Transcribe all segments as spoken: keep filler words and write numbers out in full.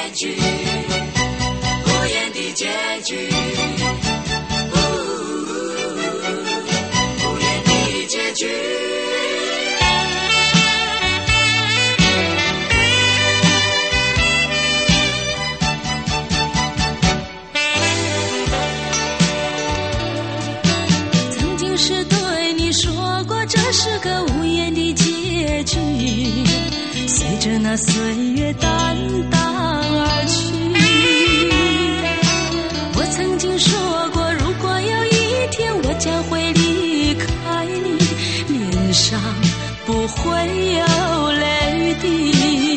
局，无言的结局，无言的结局。曾经是对你说过，这是个无言的结局，随着那岁月淡淡而去。我曾经说过，如果有一天我将会离开你，脸上不会有泪滴。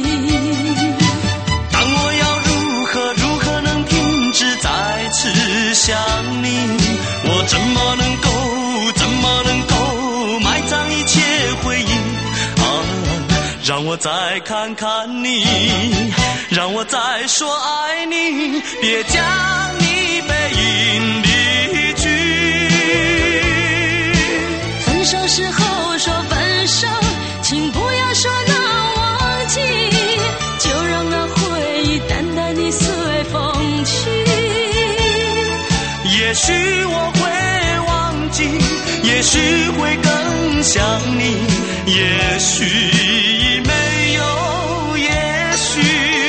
当我要如何如何能停止再次想你，我怎么能够怎么能够埋葬一切回忆啊，让我再看看你，让我再说爱你，别将你背影离去。 分手时候说分手，请不要说那忘记，就让那回忆淡淡地随风去。 也许我会忘记，也许会更想你，也许没有也许。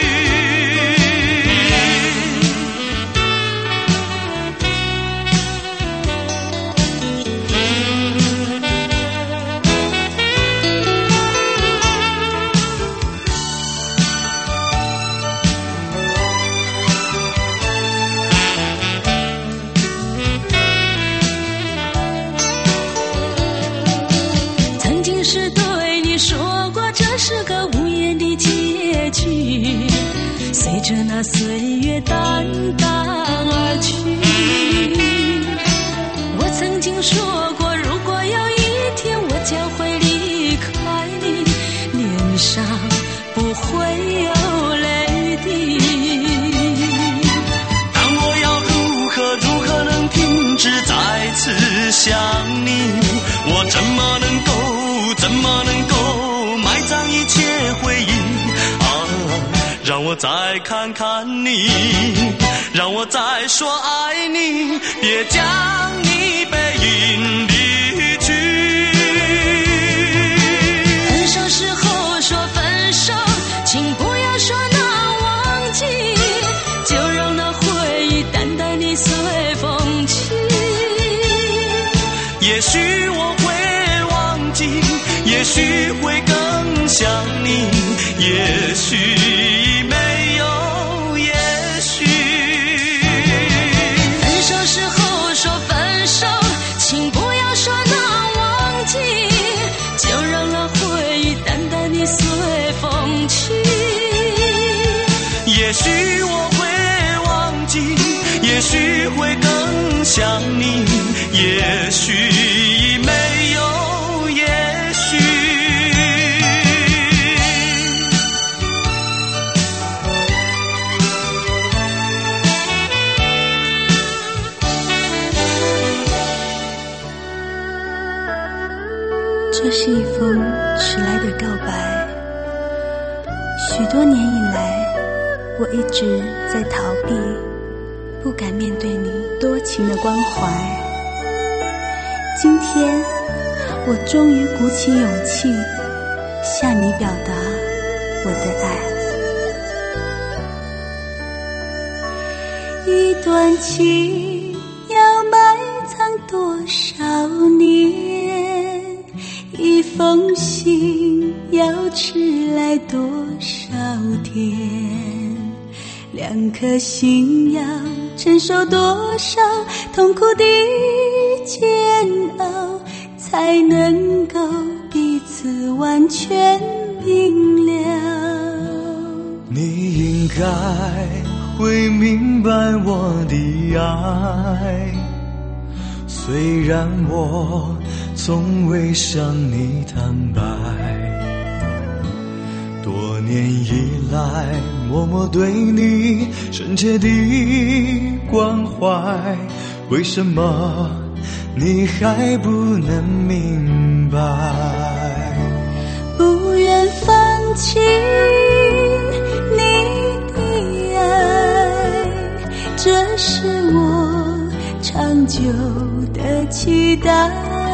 曾经是对你说过，这是个无言的结局，随着那岁月淡淡而去。我曾经说过，如果有一天我将会离开你，脸上不会有泪滴。 当我要如何如何能停止再次想你，我怎么能够怎么能够埋葬一切回忆啊，让我再看看你，让我再说爱你，别将你背影离去。 分手时候说分手，请不要说那忘记，就让那回忆淡淡地随风去。 也许我会忘记，也许会更想你，也许没有也许。 分手时候说分手，请不要说那忘记，就让那回忆淡淡地随风去。 也许我会忘记，也许会更想你，也许没有也许。 这是一封迟来的告白，许多年以来，我一直在逃避，不敢面对你多情的关怀。今天，我终于鼓起勇气，向你表达我的爱。一段情要埋藏多少年，一封信要迟来多少天，两颗心要承受多少痛苦的煎熬，才能够彼此完全明了。 你应该会明白我的爱，虽然我从未向你坦白，多年以来默默对你深切的关怀，为什么你还不能明白？ 不愿放弃你的爱， 是我长久的期待。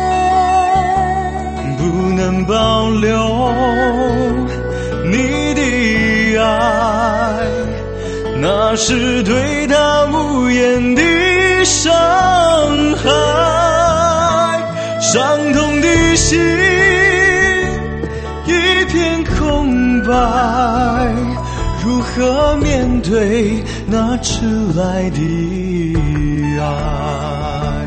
不能保留你的爱，那是对他无言的伤害。伤痛的心一片空白，如何面对那迟来的爱？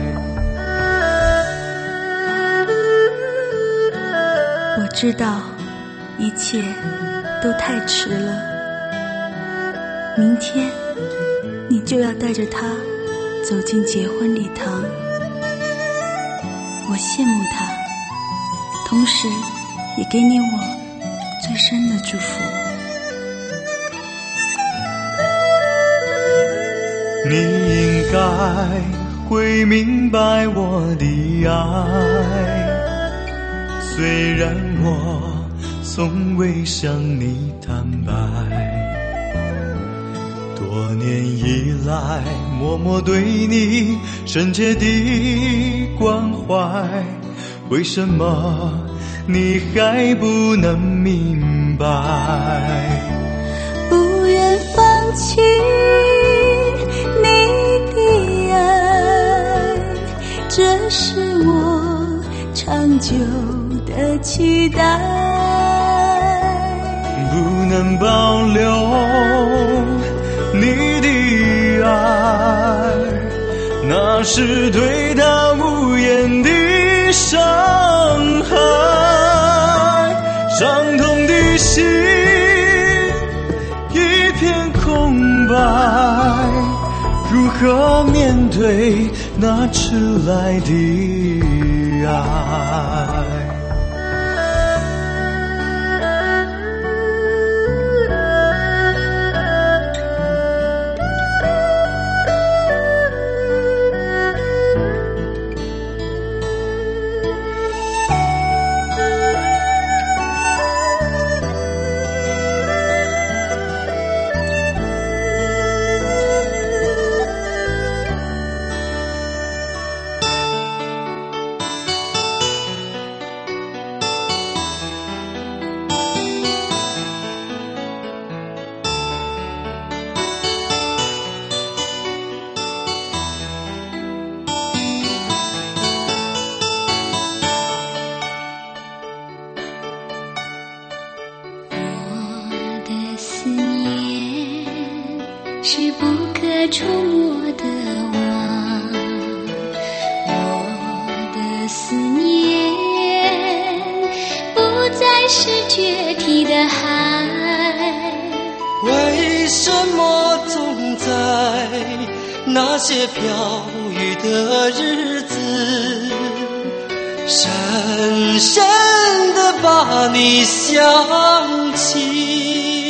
我知道一切都太迟了，明天你就要带着他走进结婚礼堂。我羡慕他，同时也给你我最深的祝福。 你应该会明白我的爱，虽然我从未向你坦白，多年以来默默对你深切的关怀，为什么你还不能明白？ 不愿放弃你的爱，这是我长久的期待。 不能保留你的爱，那是对他无言的伤害。伤痛的心一片空白，如何面对那迟来的爱？ 是不可触摸的网，我的思念不再是决堤的海。 为什么总在那些飘雨的日子，深深地把你想起？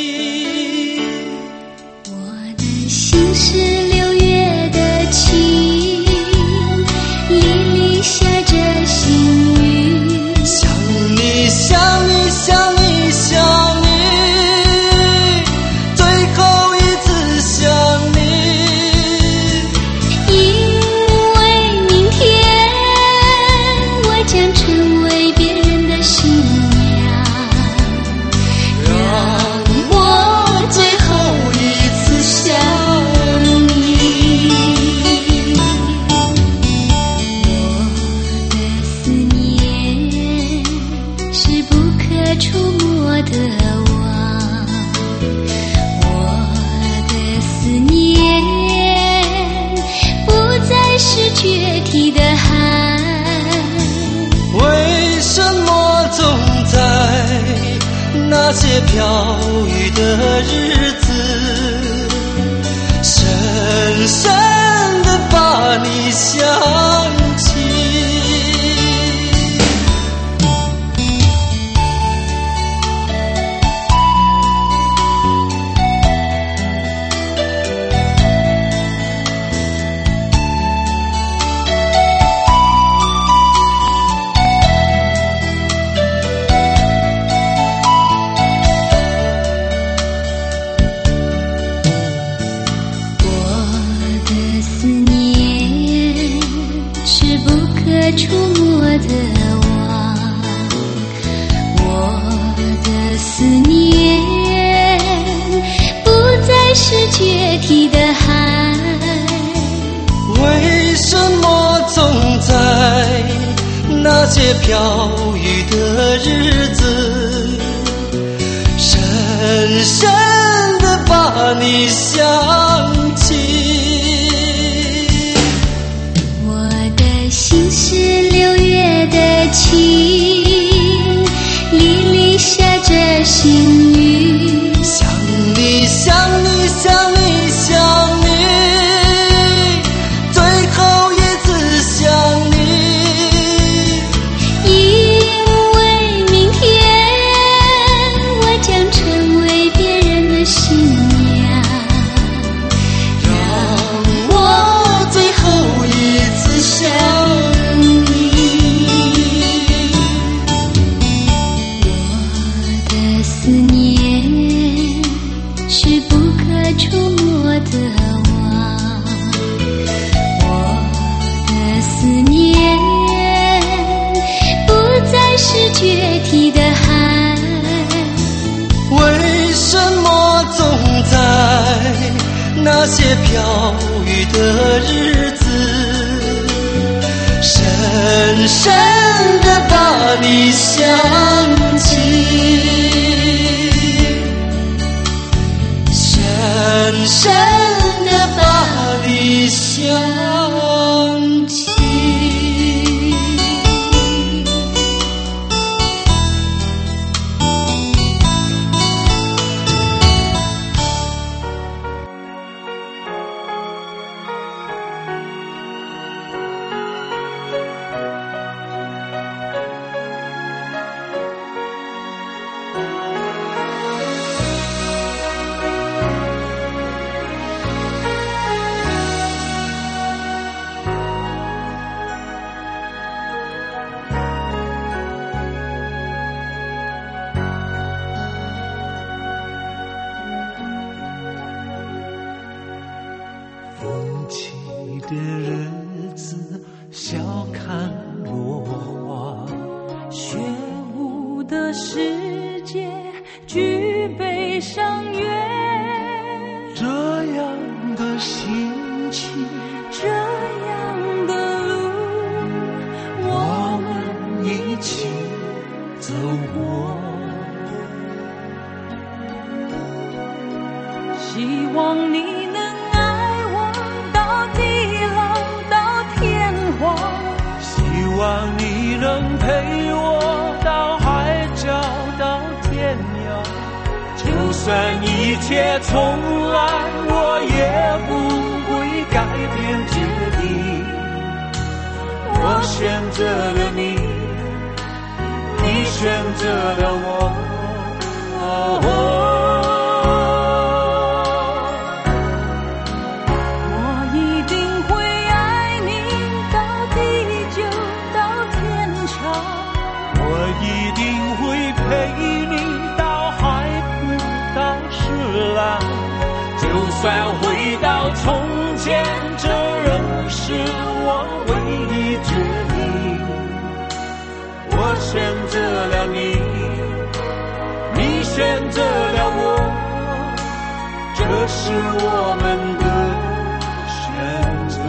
心是六月的晴，沥沥下着细雨。 想你想你想你想你，最后一次想你。 因为明天我将成为别人的新娘，让我最后一次想触摸的网，我的思念不再是决堤的海。 为什么总在那些飘雨的日子，深深地把你想起？ 的网，我的思念不再是决堤的海。 为什么总在那些飘雨的日子，深深地把你想起？ 我的心是六月的晴，沥沥下着细雨， 想你想你想你想你，最后一次想你。 因为明天我将成为别人的新娘， 让我最后一次想你。 我的思念是不可触摸的网，我的思念不再是决堤的海。 为什么总在那些飘雨的日子，深深地把你想起，深深地把你想起。 风起的日子，笑看落花。 雪舞的世界，举杯赏月。 这样的心情， 这样的路， 我们一起走过。 希望你能爱我到地老到天荒， 希望你能陪我到海角到天涯。就算一切重来，我也不会改变决定。我选择了你，你选择了我。哦一定会陪你到海枯到石烂，就算回到从前，这仍是我唯一决定。我选择了你，你选择了我，这是我们的选择。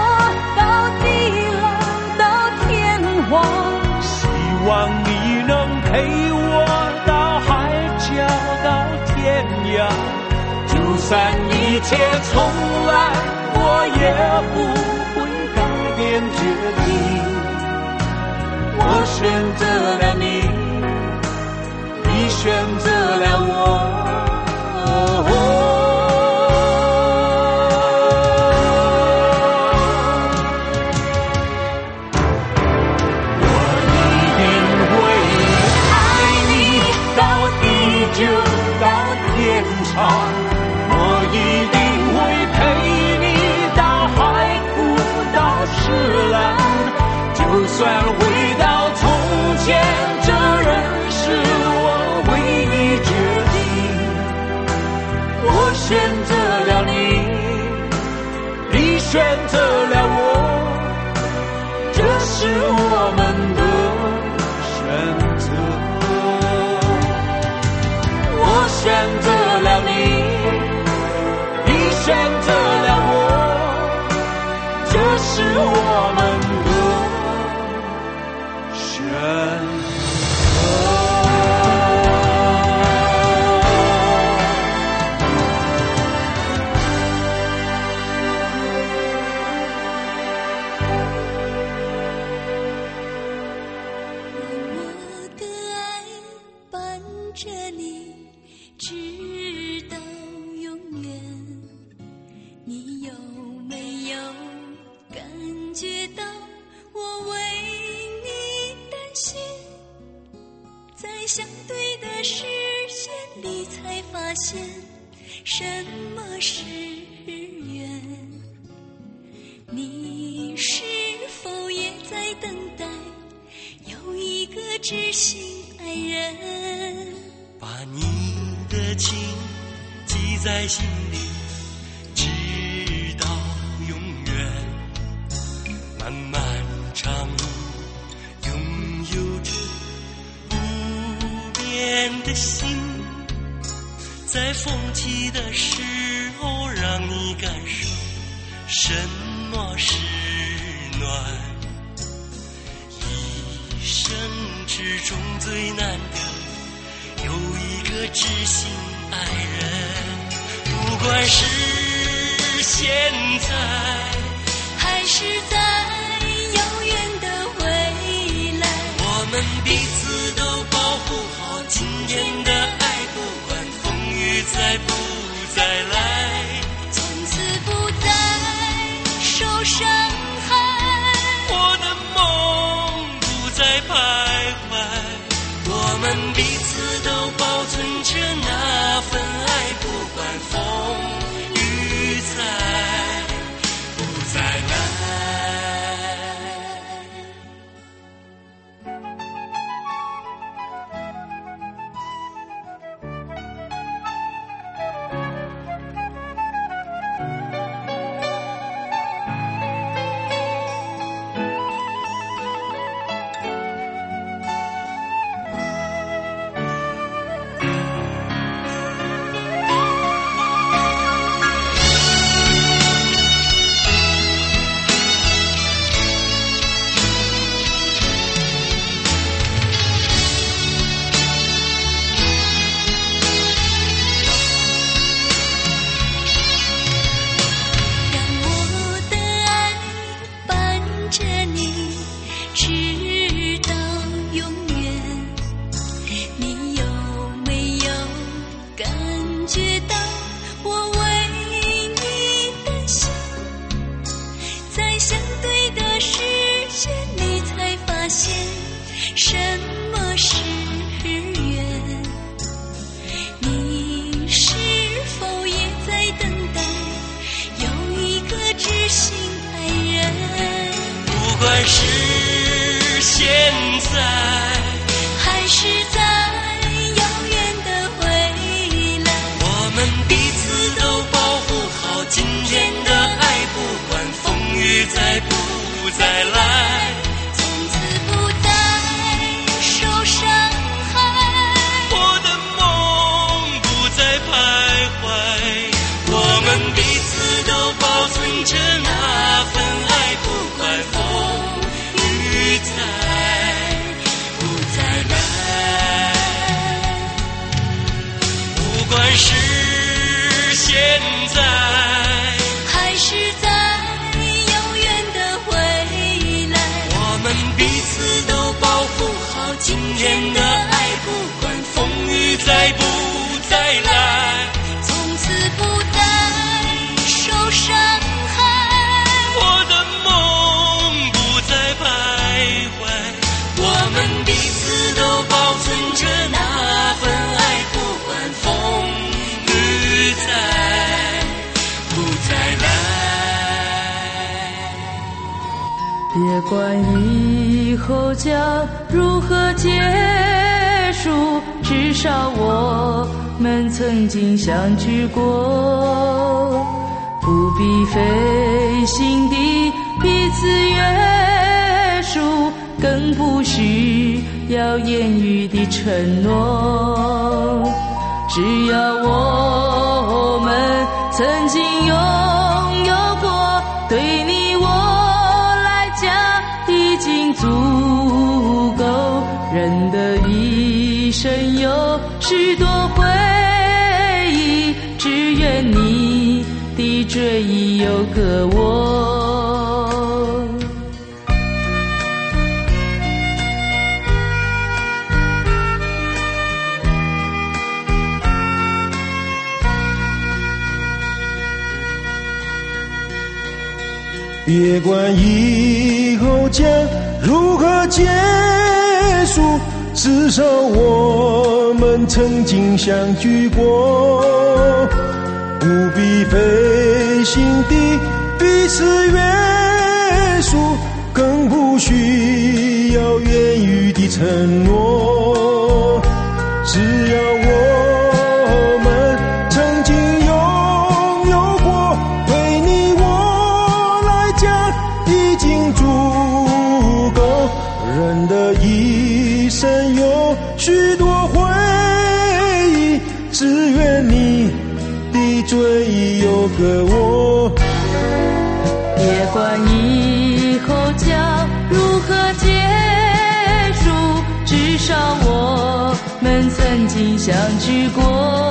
希望你能就算一切重来，我也不会改变决定。我选择了你，你选择了我。我一定会陪你到海枯到石烂，就算回到从前，这仍是我唯一决定。我选择了你，你选择了我，这是我们的选择。我选择了你，你选择了我，这是我们的选相对的视线里才发现什么是缘。你是否也在等待有一个知心爱人， 把你的情记在心里，直到永远。漫漫长路拥有着的心，在风起的时候让你感受什么是暖。一生之中最难得有一个知心爱人，不管是现在还是在遥远的未来， 我们彼此都保护好今天的爱，不管风雨再不再来， 从此不再受伤害， 我的梦不再徘徊，我们彼此都保存着那份爱，不管风雨再不再来。不管是现在还是在遥远的未来， 我们彼此都保护好今天的爱，不管风雨再不再来， 从此不再受伤害， 我的梦不再徘徊，我们彼此都保存着那份爱，不管风雨再不再来，不管是现在， 还是在遥远的未来。 我们彼此都保护好今天的爱，不管风雨再不再来， 从此不再受伤害。 我的梦不再徘徊，我们彼此都保存着那份爱，不管风雨再不再来。 别管以后将如何结束，至少我们曾经相聚过，不必费心地彼此约束，更不需要言语的承诺。只要我们曾经拥有过，对你我来讲已经足够。人的一生有许多回忆，只愿你的追忆有个我。 别管以后将如何结束，至少我们曾经相聚过，不必费心地彼此约束，更不需要言语的承诺。只要我们曾经拥有过，对你我来讲已经足够。人的一生有许多回忆，只愿你的追忆有个我。 别管以后将如何结束，至少我们曾经相聚过，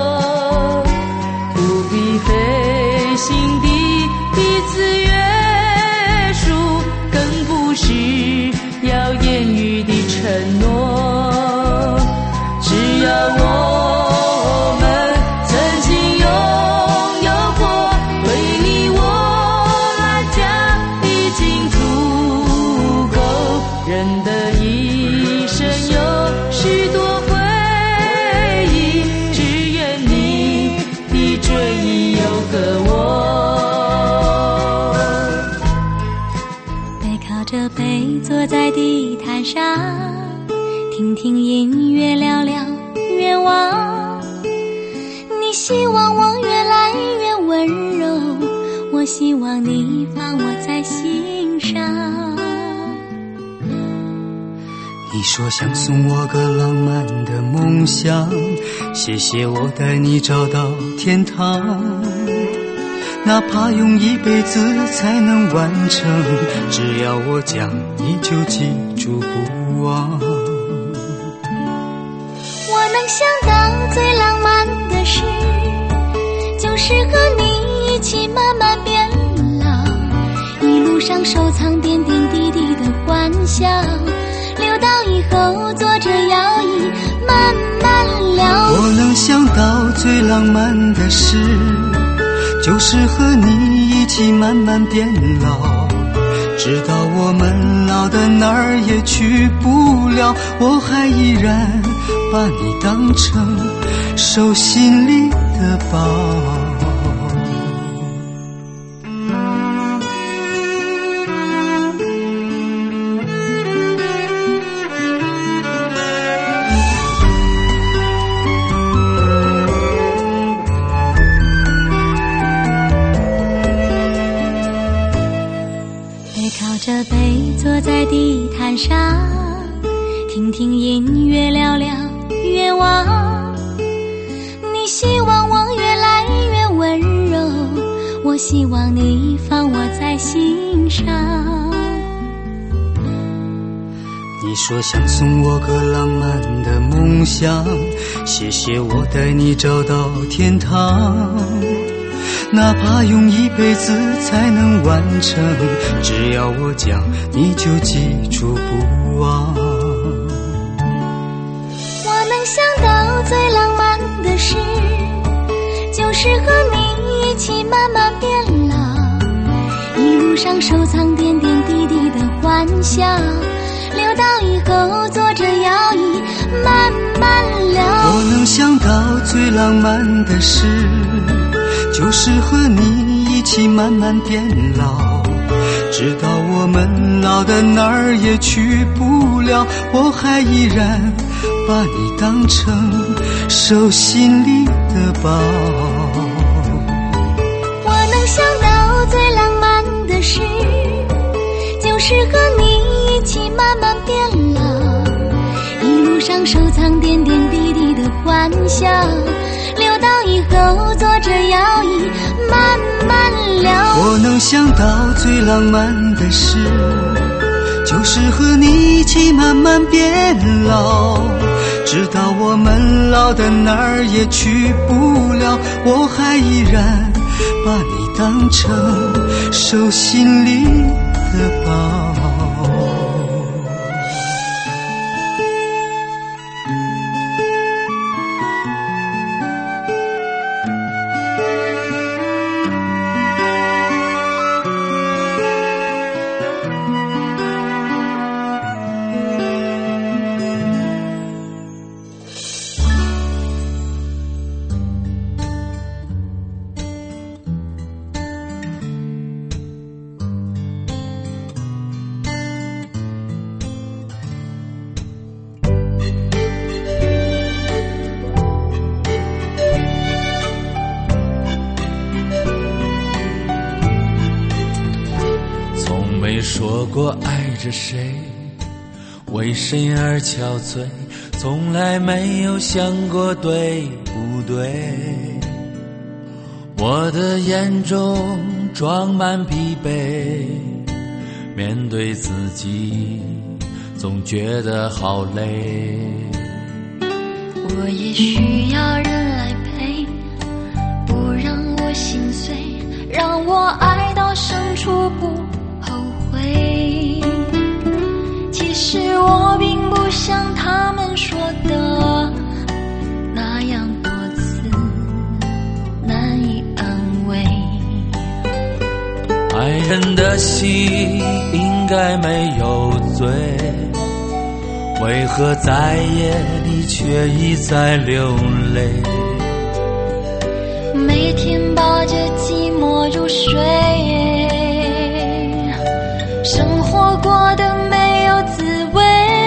不必费心地彼此约束，更不需要言语的承诺。只要我们曾经拥有过，对你我来讲已经足够。人的一生有许多回忆，只愿你的追忆有个我。 背靠着背坐在地毯上，听听音乐，聊聊愿望。你希望我越来越温柔，我希望你放我在心上。 你说想送我个浪漫的梦想，谢谢我带你找到天堂，哪怕用一辈子才能完成，只要我讲你就记住不忘。 我能想到最浪漫的事，就是和你一起慢慢变老，一路上收藏点点滴滴的幻想，留到以后坐着摇椅慢慢聊。 我能想到最浪漫的事，就是和你一起慢慢变老，直到我们老的哪儿也去不了，我还依然把你当成手心里的宝。 着背坐在地毯上，听听音乐，聊聊愿望。你希望我越来越温柔，我希望你放我在心上。 你说想送我个浪漫的梦想，谢谢我带你找到天堂， 哪怕用一辈子才能完成，只要我讲，你就记住不忘。 我能想到最浪漫的事，就是和你一起慢慢变老，一路上收藏点点滴滴的欢笑，留到以后坐着摇椅慢慢聊。 我能想到最浪漫的事，就是和你一起慢慢变老，直到我们老的哪儿也去不了，我还依然把你当成手心里的宝。 我能想到最浪漫的事，就是和你一起慢慢变老，一路上收藏点点滴滴的欢笑，留到以后坐着摇椅慢慢聊。 我能想到最浪漫的事，就是和你一起慢慢变老，直到我们老的哪儿也去不了，我还依然把你当成手心里的宝。 说过爱着谁，为谁而憔悴，从来没有想过对不对。我的眼中装满疲惫，面对自己总觉得好累。 我也需要人来陪，不让我心碎，让我爱到深处不后悔。其实我并不像他们说的那样多次难以安慰。 爱人的心应该没有罪，为何在夜里却一再流泪？ 每天抱着寂寞入睡，生活过得没有滋味。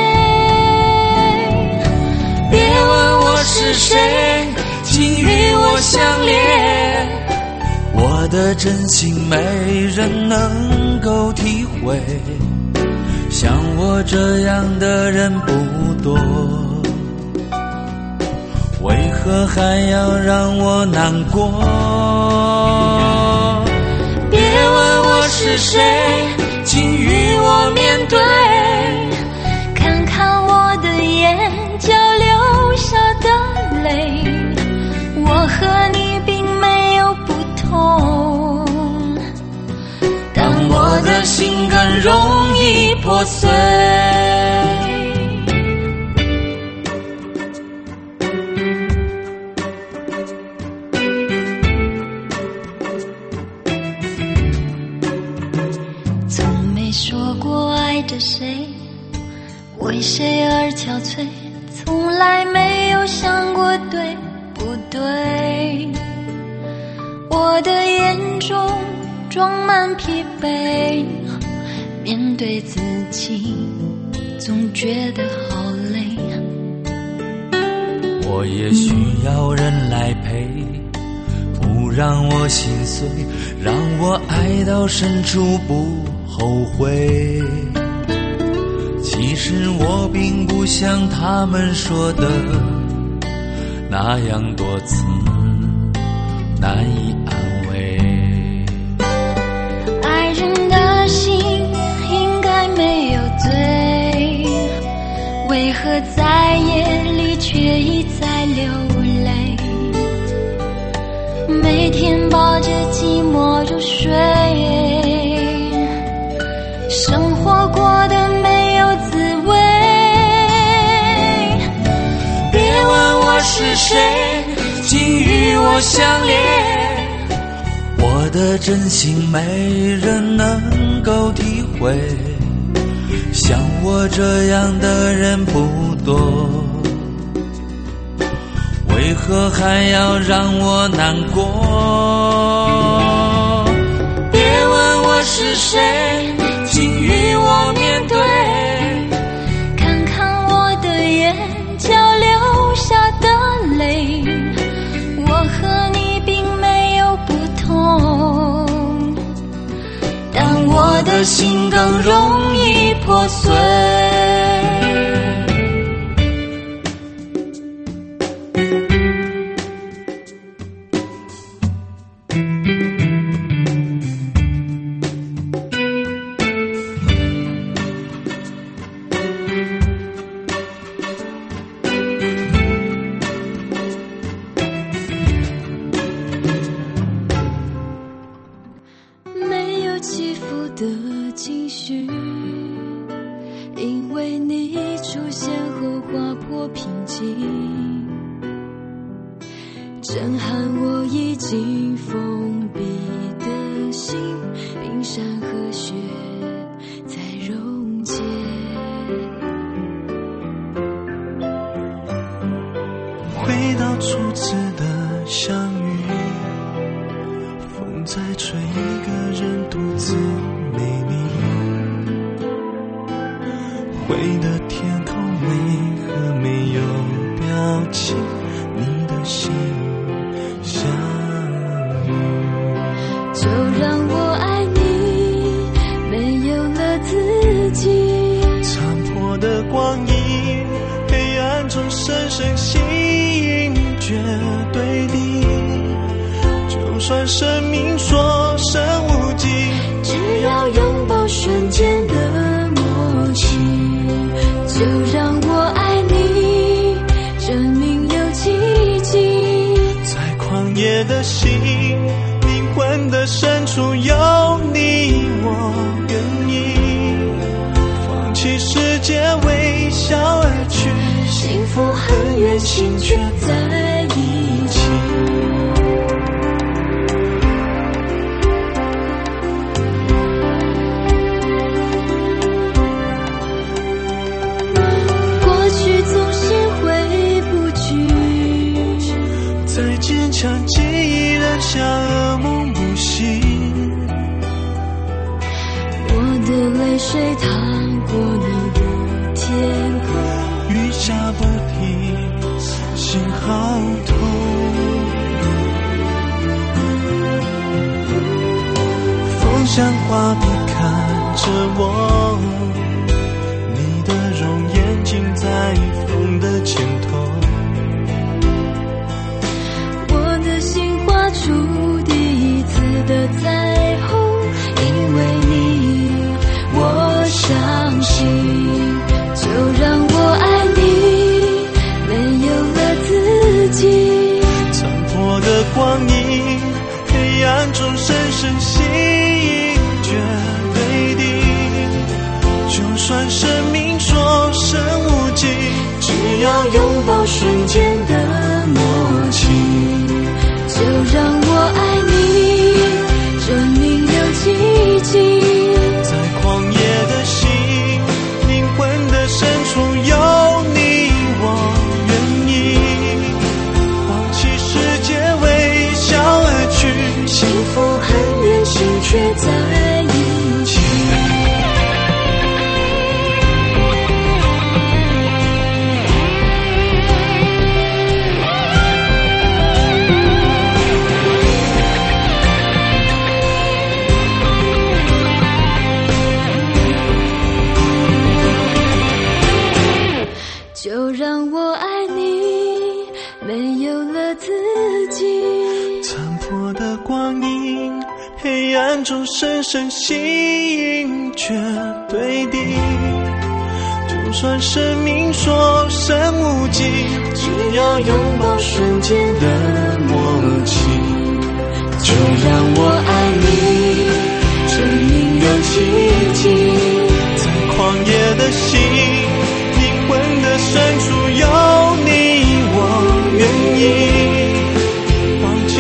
别问我是谁，请与我相恋，我的真心没人能够体会，像我这样的人不多，为何还要让我难过？别问我是谁，请与我面对， 看看我的眼角流下的泪，我和你并没有不同， 但我的心更容易破碎。 从没说过爱着谁，为谁而憔悴，从来没有想过对不对。我的眼中装满疲惫，面对自己总觉得好累。 我也需要人来陪，不让我心碎，让我爱到深处不后悔。其实我并不像他们说的那样多次难以安慰。 爱人的心应该没有罪，为何在夜里却一再流泪？每天抱着我相恋。我的真心没人能够体会，像我这样的人不多，为何还要让我难过？别问我是谁，请与我面对， 看看我的眼角流下的泪，我和你并没有不同，但我的心更容易破碎。 震撼我已经封闭的心，冰山和雪在溶解。 回到初次的相遇，风在吹，一个人独自美丽。灰的天空为何没有表情？你的心相遇， 就让我爱你，没有了自己。 残破的光阴，黑暗中深深吸引，绝对的。就算生命所剩无几， 只要拥抱瞬间的默契。就让我爱你，证明有奇迹。 在旷野的心，灵魂的深处有你，我愿意放弃世界，微笑而去。 幸福很远，心却在一起。过去总是回不去， 再坚强记忆仍像噩梦不醒。 我的泪水淌过你的天空， 雨下不停，心好痛。风像画笔看着我，你的容颜尽在风的前头。 我的心画出第一次的彩虹，因为你我相信。就让我爱你，没有了自己。 残破的光阴，黑暗中深深吸引，绝对的。就算生命所剩无几，只要拥抱瞬间的默契。 就让我爱你，证明有奇迹。 在旷野的心，灵魂的深处有你，我愿意放弃世界，微笑而去。 幸福很远，心却在一起。就让我爱你，没有了自己。 残破的光阴，黑暗中深深吸引，绝对的。就算生命所剩无几，只要拥抱瞬间的默契。就让我爱你，证明有奇迹。在旷野的心，灵魂的深处有你，我愿意放弃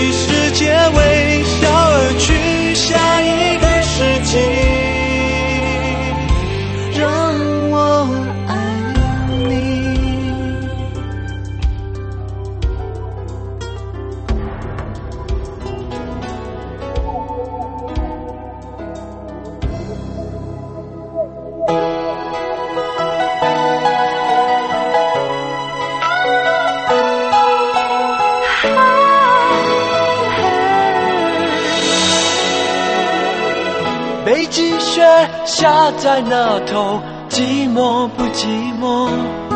北极雪下在那头，寂寞不寂寞？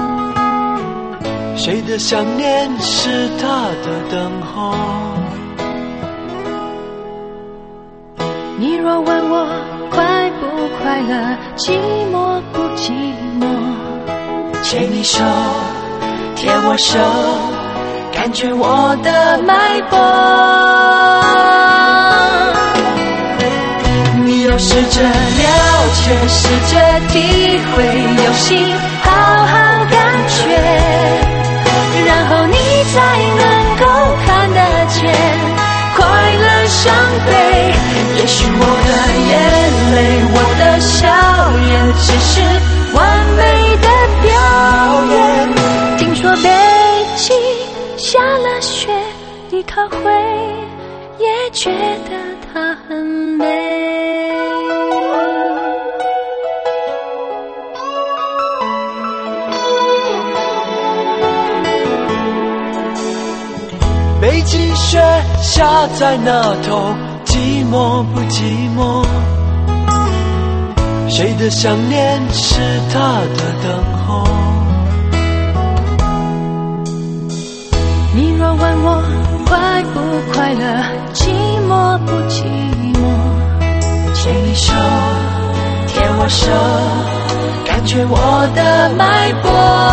谁的想念是他的等候？ 你若问我快不快乐，寂寞不寂寞？ 牵你手，贴我手，感觉我的脉搏。你要试着了解，试着体会，有心好好感觉，然后你才能够看得见快乐伤悲。也许我的眼泪，我的笑颜，只是完美的表演。听说北极下了雪，你可会也觉得它很美？北极雪下在那头，寂寞不寂寞？谁的想念是他的等候？你若问我快不快乐，寂寞不寂寞？牵你手，贴我手，感觉我的脉搏。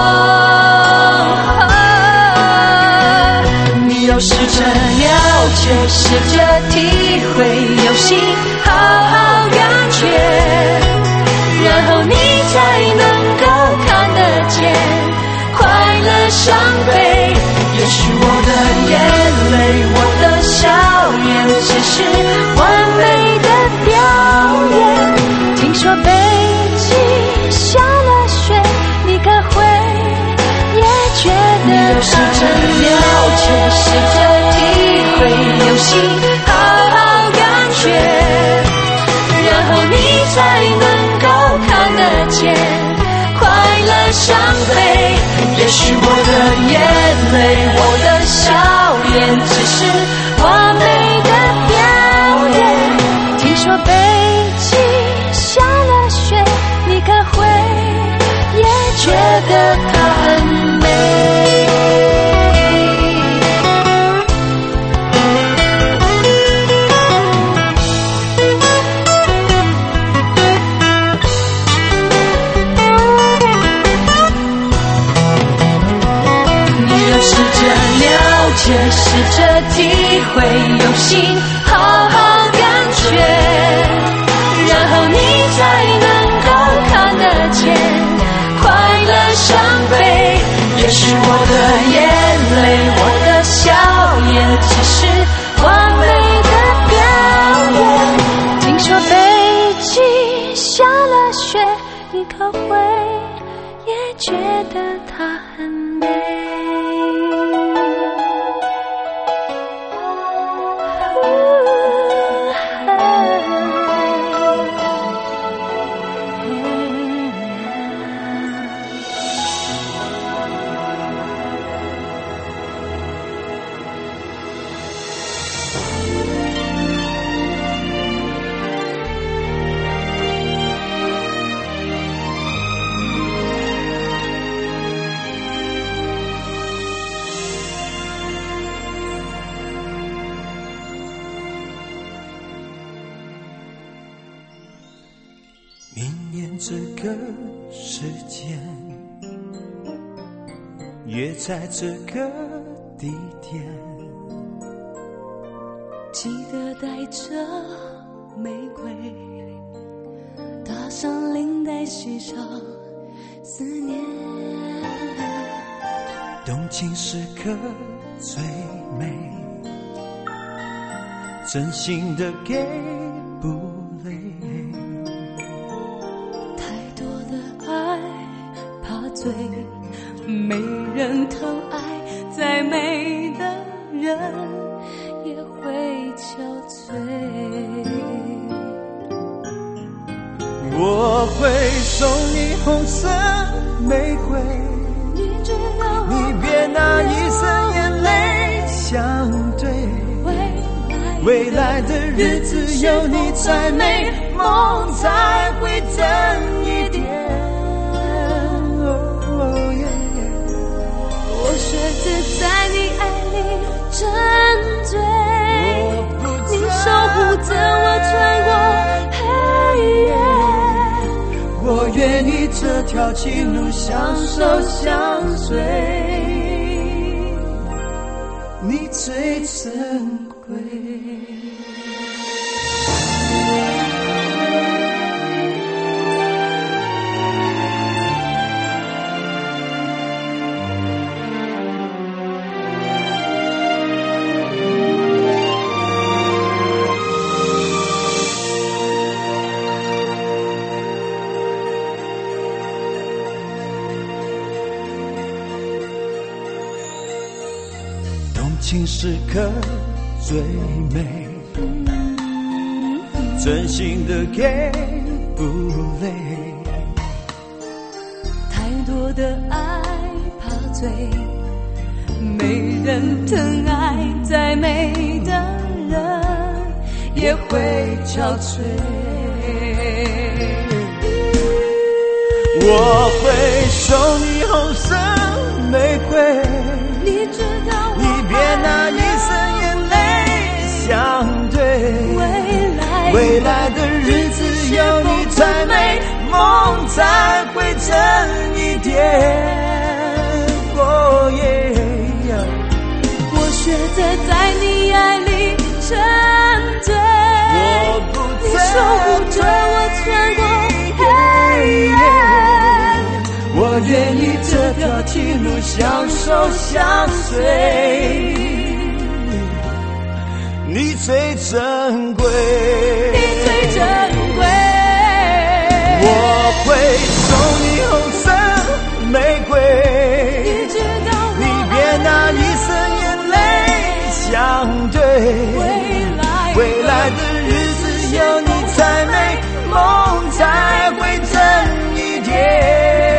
你要试着了解，试着体会，有心好好感觉，然后你才能够看得见快乐伤悲。也许我的眼泪，我的笑颜，只是完美的表演。听说北极下了雪，你可会也觉得你要试着了解，试着体会，有心好好感觉，然后你才能够看得见快乐伤悲。也许我的眼泪，我的笑颜，只是完美的表演。听说北极下了雪，你可会也觉得它很美？试着体会，有心好好感觉，然后你才能够看得见快乐伤悲。也许我的眼泪，我的笑颜，只是完美的表演。听说北极下了雪，你可会也觉得它很美？ 明年这个时间，约在这个地点， 记得带着玫瑰，搭上领带，系上思念。 动情时刻最美，真心的给不累。 醉，没人疼爱，再美的人也会憔悴。 我会送你红色玫瑰， 你只要你别拿一生眼泪相对。 未来未来的日子有你才美，梦才会真一点。 我学着在你爱里沉醉，你守护着我穿过黑夜。 我愿意这条情路相守相随，你最珍贵。情时刻最美，真心的给不累， 太多的爱怕醉，没人疼爱，再美的人也会憔悴。 我会送你红色玫瑰， 你知道我你别拿一生眼泪相对， 未来未来的日子有你才美，梦才会真一点。哦耶！ 我学着在你爱里沉醉， 我不你守护着我穿过黑夜。 我愿意这条情路相守相随，你最珍贵， 你最珍贵。 我会送你红色玫瑰， 你知道我你别拿一生眼泪相对， 未来未来的日子有你才美，梦才会真一点。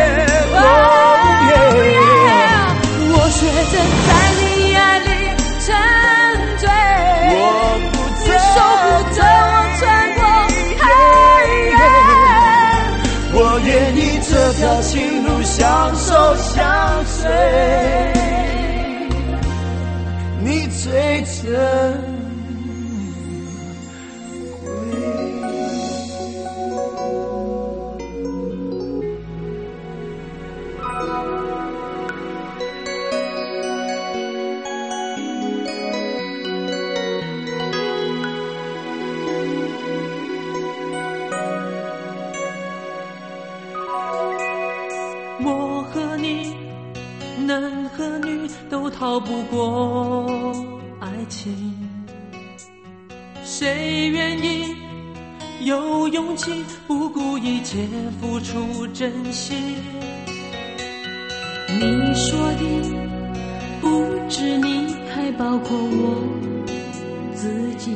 我学着在你爱里沉醉， 我不你守护着我穿过黑夜。 我愿意这条情路相守相随，你最珍贵。 我和你，男和女都逃不过爱情，谁愿意有勇气不顾一切付出真心？ 你说的不止你，还包括我自己。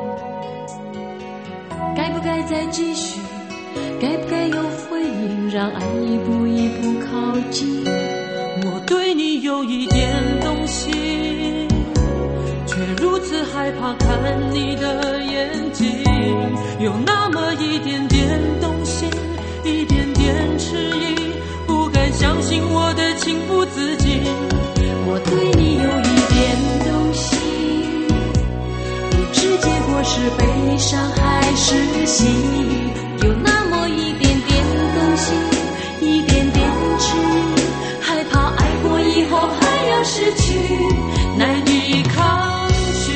该不该再继续？该不该有回应？让爱一步一步靠近。 我对你有一点动心，却如此害怕看你的眼睛，有那么一点点动心，一点点迟疑，不敢相信我的情不自禁。 我对你有一点动心，不知结果是悲伤还是喜，有那么一点点动心，一点点迟疑，害怕爱过以后还要失去， 难以抗拒。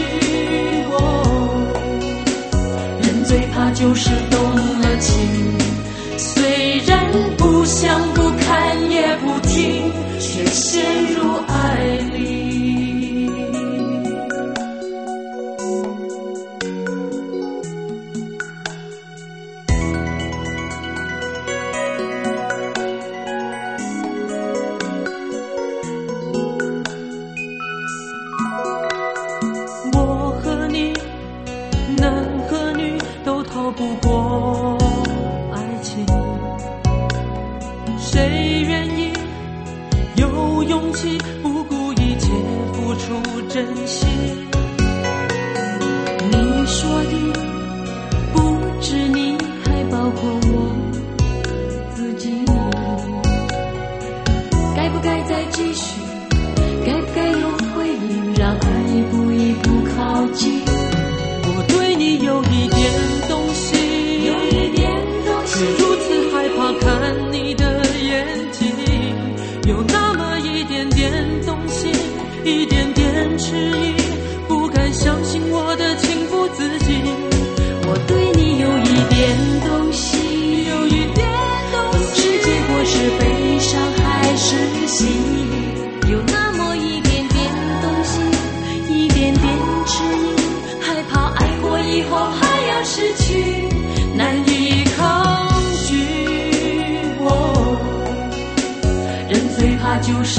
我人最怕就是动了情，虽然不想不看也不听，却陷入爱里。我和你，男和女都逃不过爱情，谁愿意有勇气不顾一切付出真心？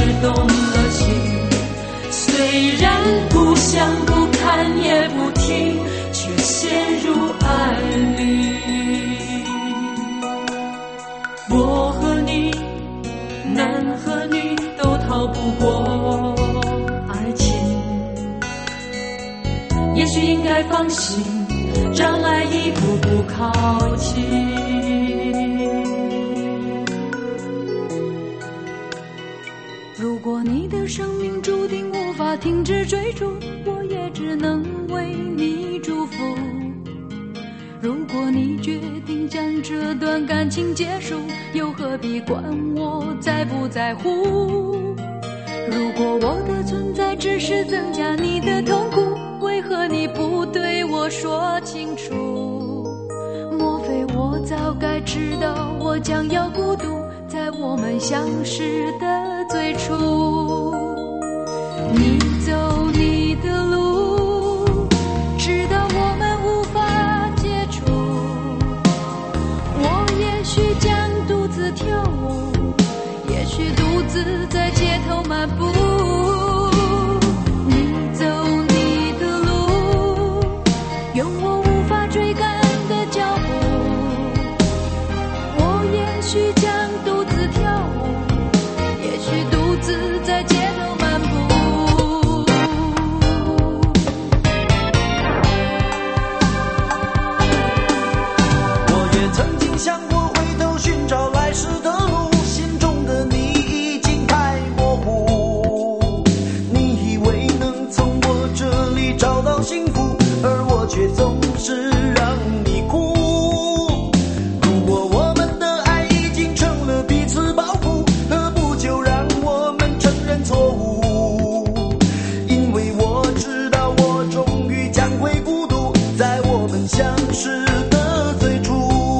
动了情，虽然不想不看也不听，却陷入爱里。我和你，男和女都逃不过爱情，也许应该放心，让爱一步步靠近。 如果你的生命注定无法停止追逐，我也只能为你祝福。如果你决定将这段感情结束，又何必管我在不在乎？如果我的存在只是增加你的痛苦，为何你不对我说清楚？莫非我早该知道我将要孤独，在我们相识的最初。你走你的路，直到我们无法接触。我也许将独自跳舞，也许独自在街头漫步。你走你的路，用我无法追赶的脚步。我也许将独自跳舞，也许独自在街头漫步。 我也曾经想过回头寻找来时的路，心中的你已经太模糊。你以为能从我这里找到幸福，而我却总是让你哭。如果我们的爱已经成了彼此包袱，何不就让我们承认错误？因为我知道我终于将会孤独，在我们相识的最初。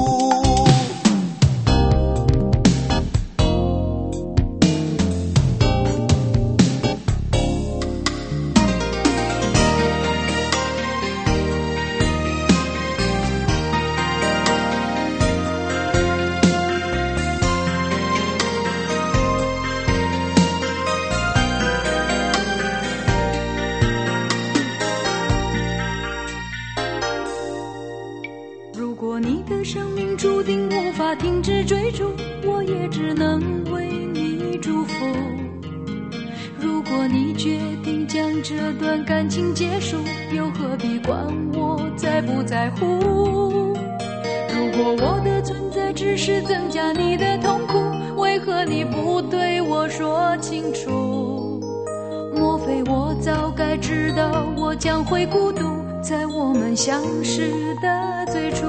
如果你的生命注定无法停止追逐，我也只能为你祝福。如果你决定将这段感情结束，又何必管我在不在乎？如果我的存在只是增加你的痛苦，为何你不对我说清楚？莫非我早该知道我将会孤独，在我们相识的最初。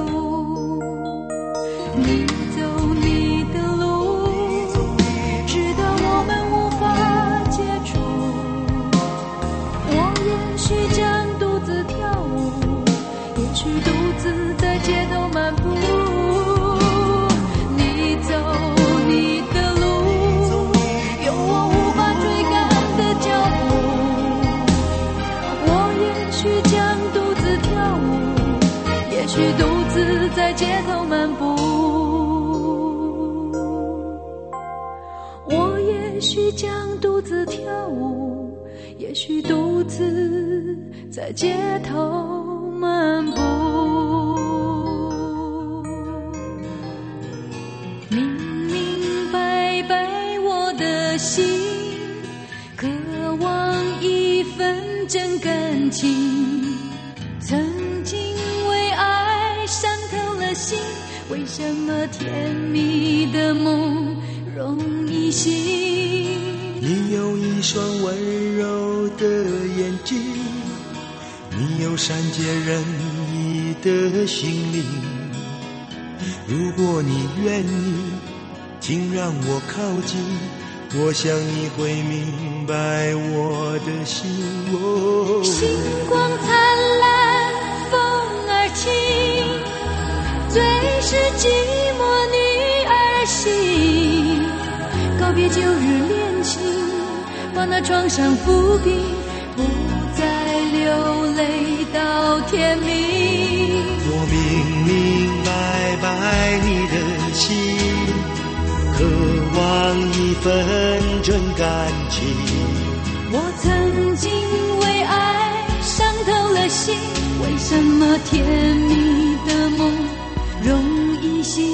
你走你的路，直到我们无法接触。我也许将独自跳舞，也许独自在街头漫步。你走你的路，有我无法追赶的脚步。我也许将独自跳舞，也许独自在街头漫步。我也许将独自跳舞，也许独自在街头漫步。明明白白我的心，渴望一份真感情，曾经为爱伤透了心，为什么甜蜜的梦容易醒？ 你有一双温柔的眼睛，你有善解人意的心灵。如果你愿意，请让我靠近，我想你会明白我的心。哦， 星光灿烂，风儿轻，最是寂寞女儿心。告别旧日恋情，把那创伤抚平，不再流泪到天明。 我明明白白你的心，渴望一份真感情。 我曾经为爱伤透了心，为什么甜蜜的梦容易醒？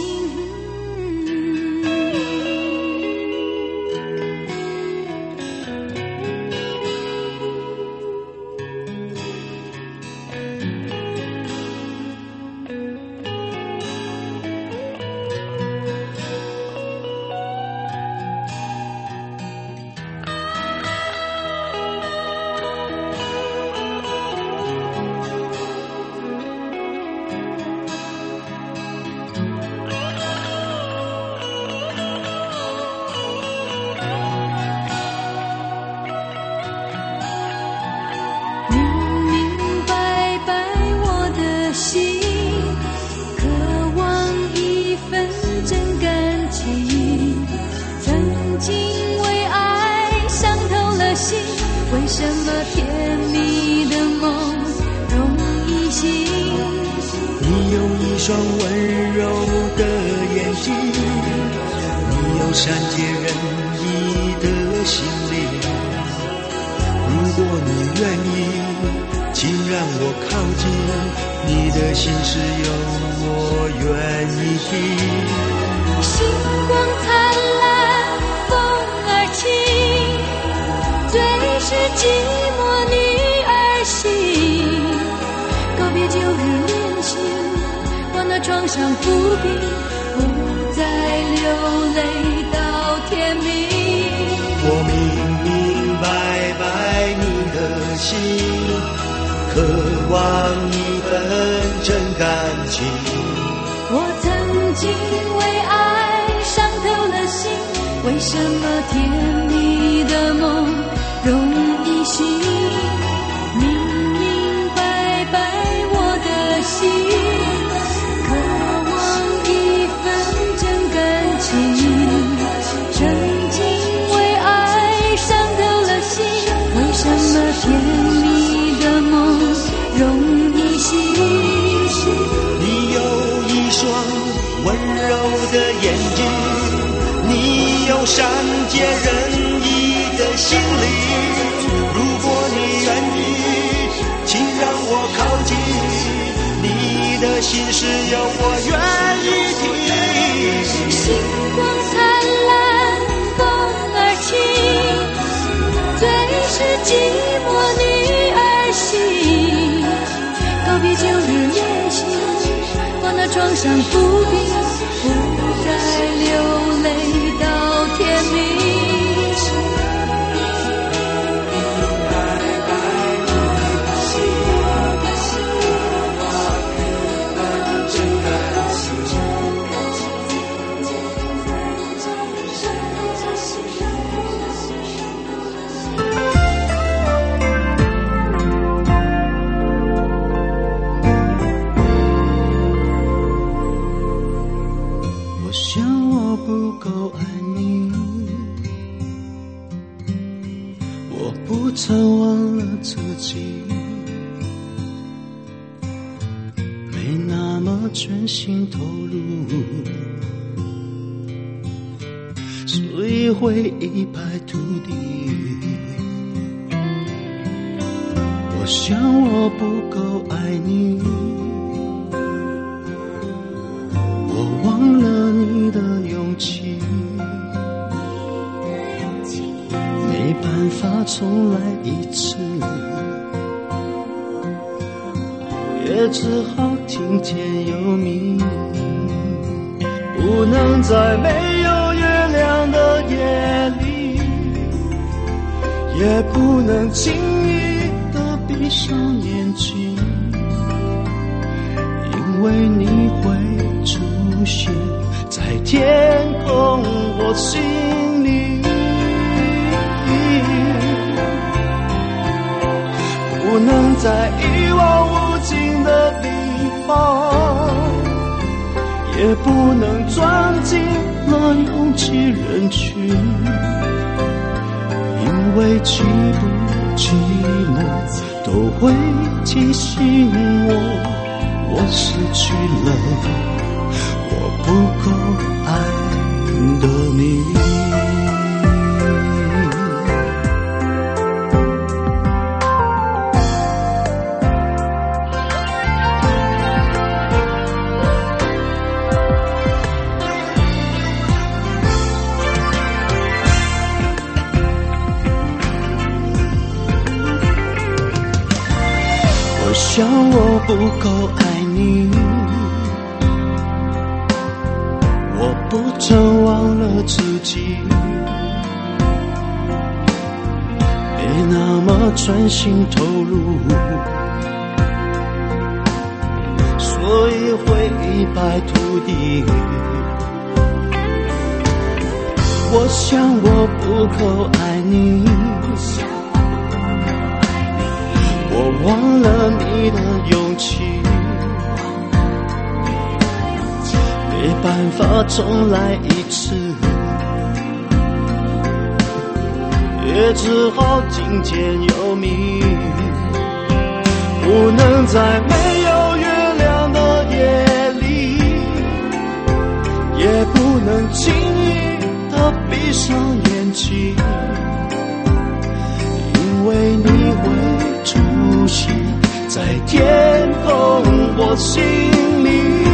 为什么甜蜜的梦容易醒？ 你有一双温柔的眼睛，你有善解人意的心灵。如果你愿意，请让我靠近，你的心事有我愿意听。 星光灿烂，风儿轻，最是寂寞女儿心。告别旧日恋情，换了床上浮萍，不再流泪到天明。 我明明白白你的心，渴望一份真感情。 我曾经为爱伤透了心，为什么甜蜜的梦容易醒？明明白白我的心，渴望一份真感情。曾经为爱伤透了心，为什么甜蜜的梦容易醒？ 你有一双温柔的眼睛，你有善解人意的心灵。如果你愿意，请让我靠近，你的心事有我愿意听。 星光灿烂，风儿轻，最是寂寞女儿心。告别旧日恋情，换了床上浮萍，不再流泪到天明。 曾忘了自己，没那么全心投入，所以会一败涂地。我想我不够爱你，我忘了你的勇气，没办法重来一次，也只好听天由命。不能在没有月亮的夜里，也不能轻易地闭上眼睛，因为你会出现在天空我心里。不能在一望无尽的地方，也不能钻进了拥挤人群，因为寂不寂寞都会提醒我，我失去了我不够爱的你。 不够爱你，我不曾忘了自己，没那么专心投入，所以会一败涂地。我想我不够爱你，我忘了你的勇气，没办法重来一次，也只好精简有密，不能在没有月亮的夜里，也不能轻易的闭上眼睛，因为你会出现在天空我心里，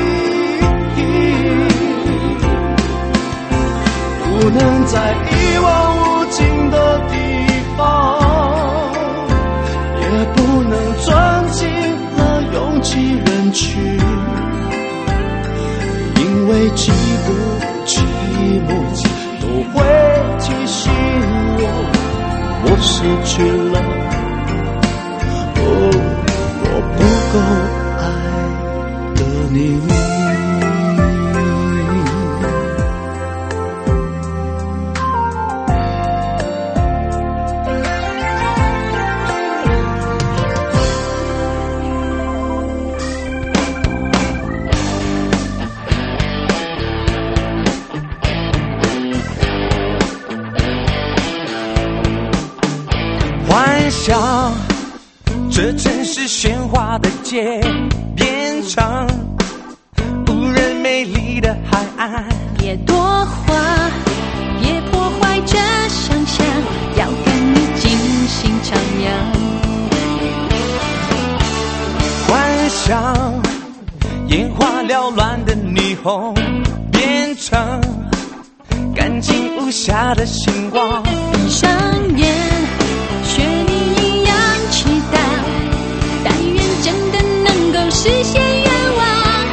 不能在一望无尽的地方，也不能钻进了拥挤人群，因为寂不寂寞都会提醒我，我失去了，哦，我不够爱的你。想这城市喧哗的街变成无人美丽的海岸， 别多话，别破坏这想象，要跟你尽兴徜徉。 幻想眼花缭乱的霓虹变成干净无瑕的星光， 闭上眼学你一样祈祷，但愿真的能够实现愿望。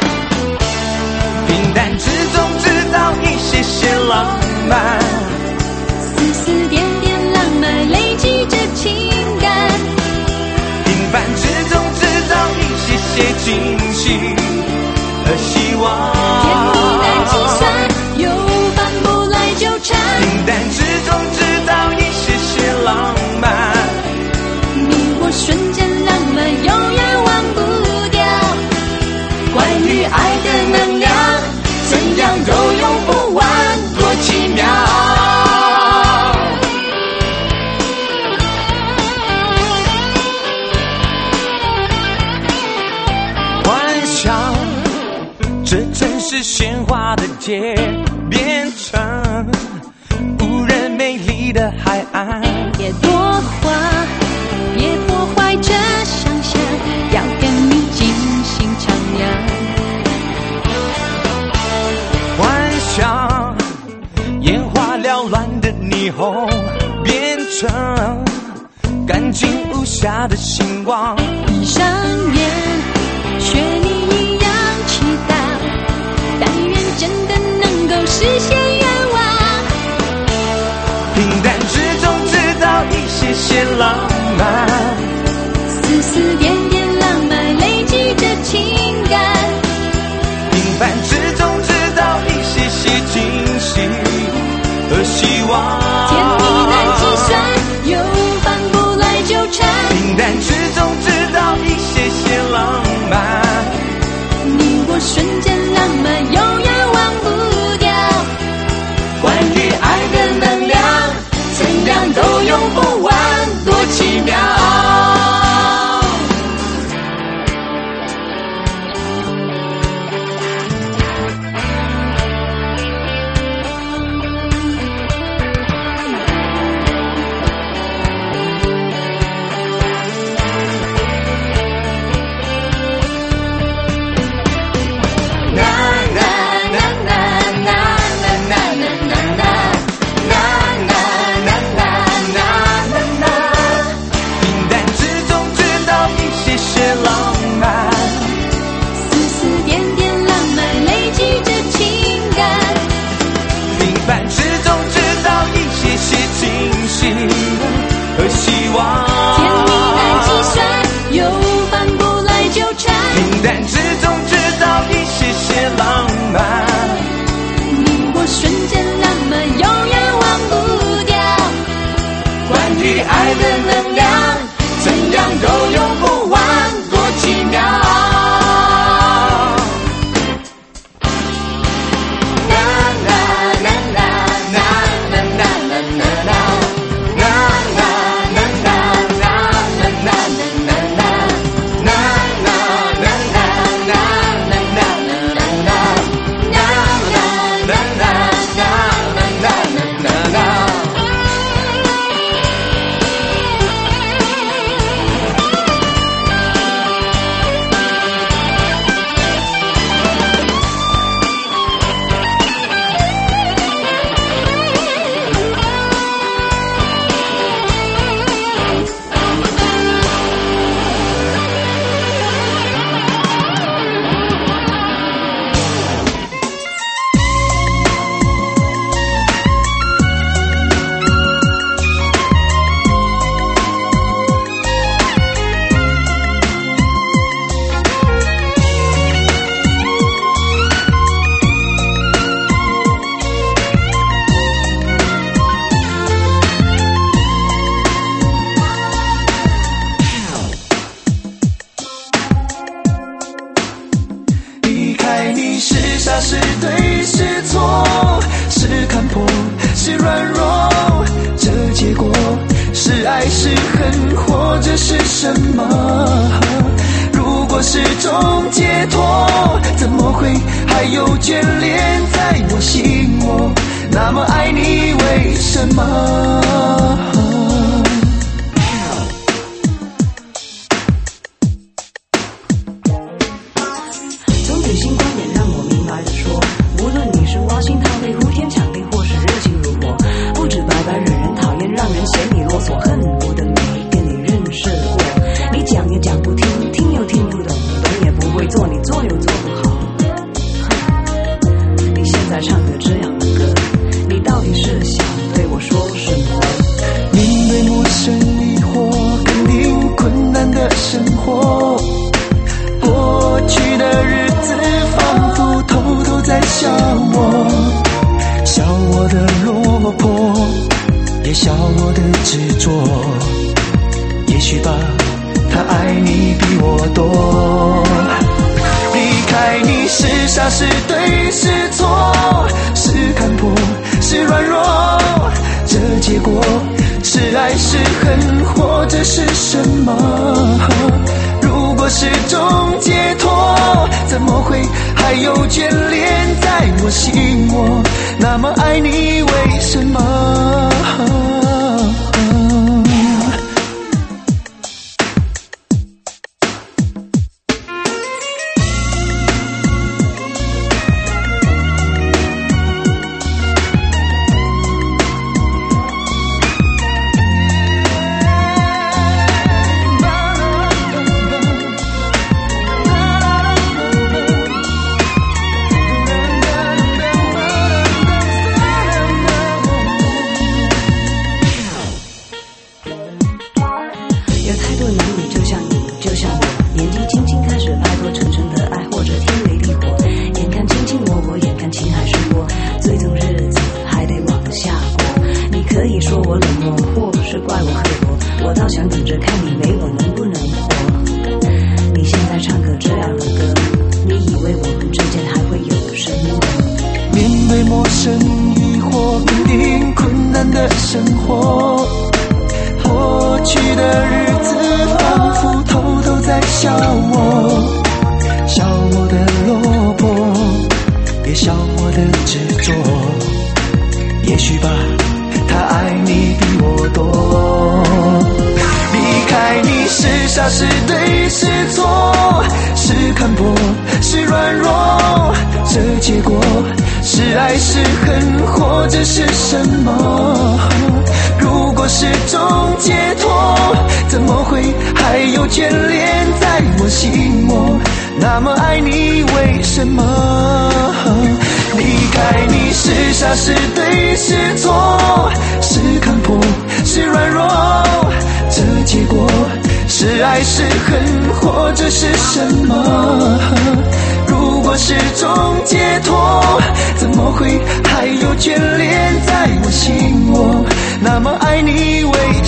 平淡之中制造一些些浪漫， 丝丝点点浪漫累积着情感， 平凡之中制造一些些惊喜和希望。 甜蜜难计算，又反不来纠缠， 平淡之中制造一些些浪漫， 你我瞬间浪漫永远忘不掉。关于爱的能量，怎样都用不完，多奇妙。 幻想这城市喧哗的街变成无人美丽的海岸， 别多话，别破坏这想象，要跟你尽兴徜徉。 幻想眼花缭乱的霓虹变成干净无瑕的星光， 闭上眼学你一样祈祷，但愿真的能够实现愿望。 平淡之中制造一些些浪漫， 丝丝点点浪漫累积着情感， 平凡之中制造一些些惊喜和希望。 甜蜜难计算，又反不来纠缠， 平淡之中制造一些些浪漫， 你我瞬间浪漫永远忘不掉。关于爱的能量，怎样都用不完，多奇妙。 开你是傻是对是错，是看破是软弱，这结果是爱是恨或者是什么？如果是种解脱，怎么会还有眷恋在我心窝？那么爱你为什么？ 从你新观点让我明白的说，无论你是挖心掏肺、呼天抢地，或是热情如火，不止白白惹人讨厌，让人嫌你啰嗦，恨不得没跟你认识过。你讲也讲不听，听又听不懂，懂也不会做，你做又做不好。你现在唱的这样的歌，你到底是想对我说什么？ 面对陌生疑惑，肯定困难的生活，过去的日子仿佛偷偷在笑我，笑我的落魄，也笑我的执着。也许吧，他爱你比我多。离开你是傻是对是错，是看破是软弱，这结果是爱是恨或者是什么？如果是种解脱，怎么会还有眷恋在我心窝？那么爱你为什么？那么爱你为什么？离开你是傻是对是错，是看破是软弱，这结果是爱是恨或者是什么？如果是种解脱，怎么会还有眷恋在我心窝？那么爱你为